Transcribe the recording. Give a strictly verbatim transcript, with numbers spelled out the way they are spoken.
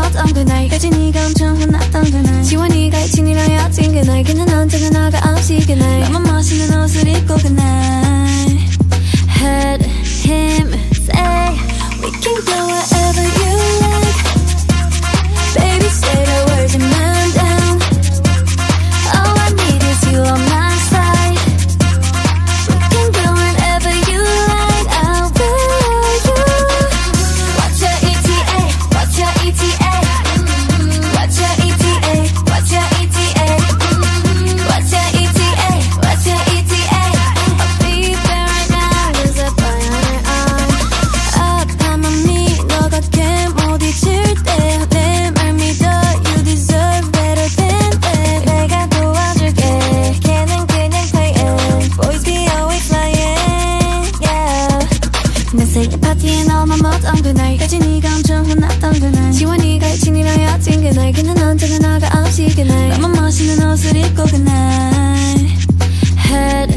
넘었던 그날까지 네가 엄청 혼났던 그날 지워 네가 친이랑 헤어진 그날 그는 언제나 너가 없이 그날 너무 멋있는 옷을 입고 그날 Heard him say we can go wherever you like Baby say the words and man down All I need is you on my side We can go wherever you like I'll be you What's your E T A? What's your E T A? What's your E T A? What's your E T A? What's your E T A? What's your E T A? I'll be there right now cause I fly on her arm 아파 맘이 너가 걔 못 잊을 때 내 말 믿어 You deserve better than that 내가 도와줄게 걔는 그냥 playing Boys be always flying yeah 내 생일 파티에 너만 묻던 그날까지 네가 엄청 혼났던 그날 지워 네가 친이랑 헤어진 그날 그는 언제나 너가 없이 그날 너무 멋있는 옷을 입고 그날 Head